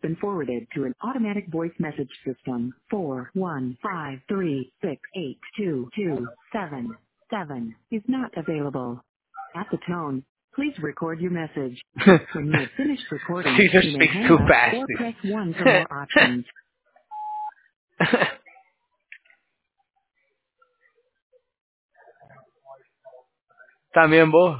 been forwarded to an automatic voice message system. 41536822277 is not available. At the tone, please record your message. When you have finished recording, Caesar you may speaks hang too up fast. or press 1 for more options. También vos.